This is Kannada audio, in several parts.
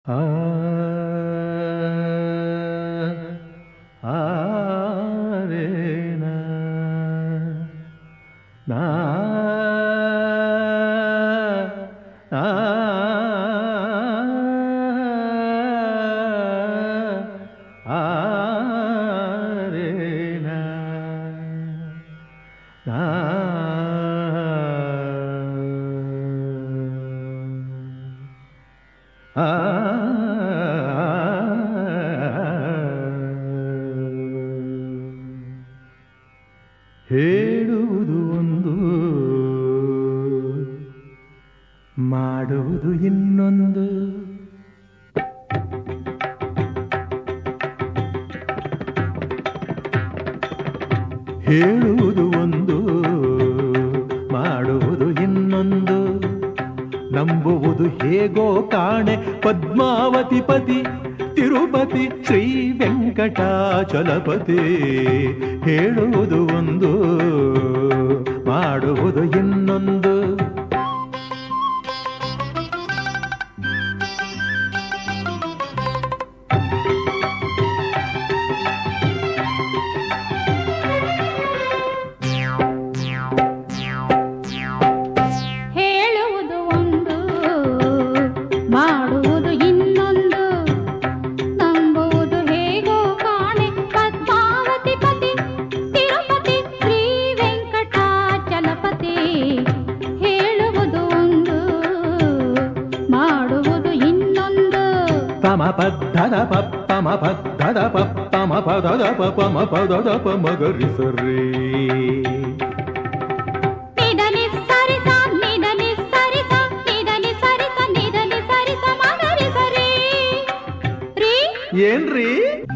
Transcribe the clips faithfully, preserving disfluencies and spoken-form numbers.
ಆ ಆರೇನ ನಾ ಆ ಆರೇನ ನಾ ಆ ಹೇಳುವುದು ಒಂದು, ಮಾಡುವುದು ಇನ್ನೊಂದು. ಹೇಳುವುದು ಒಂದು, ಮಾಡುವುದು ಇನ್ನೊಂದು. ನಂಬುವುದು ಹೇಗೋ ಕಾಣೆ ಪದ್ಮಾವತಿ ಪತಿ ತಿರುಪತಿ ಶ್ರೀ ವೆಂಕಟಾಚಲಪತಿ. ಹೇಳುವುದು ಒಂದು, ಮಾಡುವುದು ಇನ್ನೊಂದು. ಮಾಡುವುದು ಇನ್ನೊಂದು. ನಂಬುವುದು ಹೇಗೋ ಕಾಣೆ ಪದ್ಮಾವತಿ ಪತಿ ತಿರುಪತಿ ಶ್ರೀ ವೆಂಕಟಾಚಲಪತಿ. ಹೇಳುವುದು ಒಂದು, ಮಾಡುವುದು ಇನ್ನೊಂದು. ಪಮ ಪದ್ಧದ ಪಮ ಪದ್ಧದ ಪಮ ಪದದ ಪಮ ಪದದ ಪಮಗರಿ ಸರಿ. ಏನ್ರಿ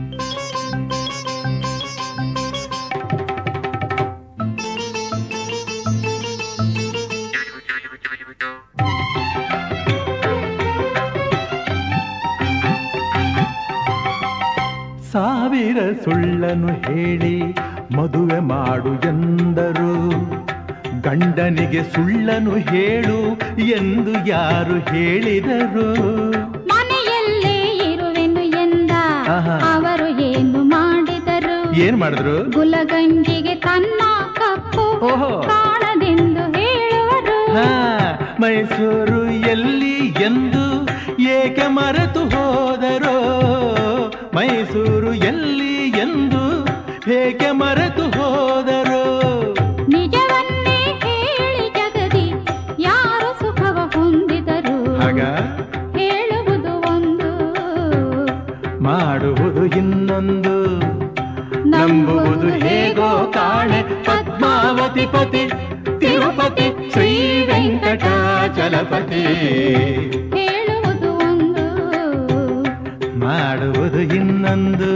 ಸಾವಿರ ಸುಳ್ಳನ್ನು ಹೇಳಿ ಮದುವೆ ಮಾಡು ಎಂದರು. ಗಂಡನಿಗೆ ಸುಳ್ಳನ್ನು ಹೇಳು ಎಂದು ಯಾರು ಹೇಳಿದರು? ಅವರು ಏನು ಮಾಡಿದರು? ಏನ್ ಮಾಡಿದ್ರು? ಗುಲಗಂಜಿಗೆ ತನ್ನ ಕಪ್ಪು ಕಾಣದೆಂದು ಹೇಳುವರು. ಮೈಸೂರು ಎಲ್ಲಿ ಎಂದು ಏಕೆ ಮರೆತು ಹೋದರೋ? ಮೈಸೂರು ಎಲ್ಲಿ ಎಂದು ಏಕೆ ಮರೆತು ಹೋದರೋ? ನಿಜವನ್ನೇ ಹೇಳಿ ಜಗದಿ ಯಾರು ಸುಖವ ಹೊಂದಿದರು? ಆಗ ಹೇಳುವುದು ಒಂದು, ಮಾಡುವುದು ಇನ್ನೊಂದು. ನಂಬುವುದು ಹೇಗೋ ಕಾಣೆ ಪದ್ಮಾವತಿ ಪತಿ ತಿರುಪತಿ ಶ್ರೀ ವೆಂಕಟಾಚಲಪತಿ. ಹೇಳುವುದು ಒಂದು, ಮಾಡುವುದು ಇನ್ನೊಂದು.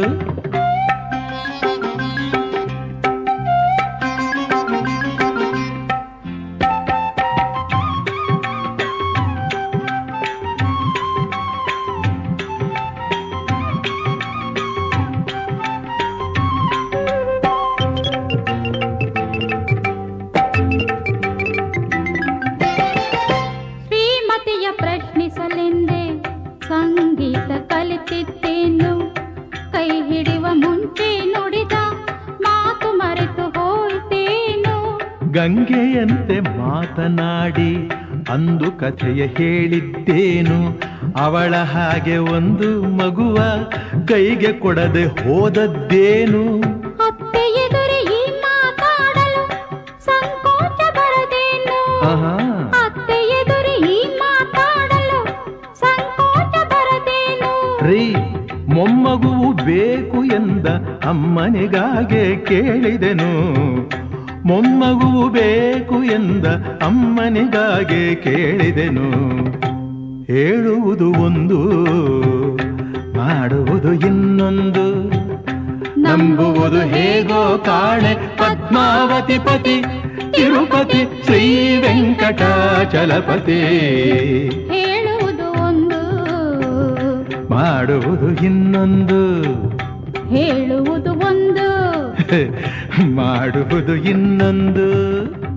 ಪ್ರಶ್ನಿಸಲೆಂದೇ ಸಂಗೀತ ಕಲಿತಿದ್ದೇನು. ಕೈ ಹಿಡಿಯುವ ಮುಂಚೆ ನುಡಿದ ಮಾತು ಮರೆತು ಹೋಯ್ತೇನು. ಗಂಗೆಯಂತೆ ಮಾತನಾಡಿ ಅಂದು ಕಥೆಯ ಹೇಳಿದ್ದೇನು. ಅವಳ ಹಾಗೆ ಒಂದು ಮಗುವ ಕೈಗೆ ಕೊಡದೆ ಹೋದದ್ದೇನು. ಅತ್ತೆ ಎದುರು ಈ ಮಾತಾಡಲು ಸಂಕೋಚ ಬರದೇನು. ಅತ್ತೆ ಎದುರು ಈ ಮಾತಾಡಲು ಸಂಕೋಚ ಬರದೇನು. ರೀ ಮೊಮ್ಮಗುವು ಬೇಕು ಎಂದ ಅಮ್ಮನಿಗಾಗೆ ಕೇಳಿದೆನು. ಮೊಮ್ಮಗುವು ಬೇಕು ಎಂದ ಅಮ್ಮನಿಗಾಗೆ ಕೇಳಿದೆನು. ಹೇಳುವುದು ಒಂದು, ಮಾಡುವುದು ಇನ್ನೊಂದು. ನಂಬುವುದು ಹೇಗೋ ಕಾಣೆ ಪದ್ಮಾವತಿ ಪತಿ ತಿರುಪತಿ ಶ್ರೀ ವೆಂಕಟಾಚಲಪತಿ. ಹೇಳುವುದು ಒಂದು, ಮಾಡುವುದು ಇನ್ನೊಂದು. ಹೇಳುವುದು ಒಂದು, ಮಾಡುವುದು ಇನ್ನೊಂದು.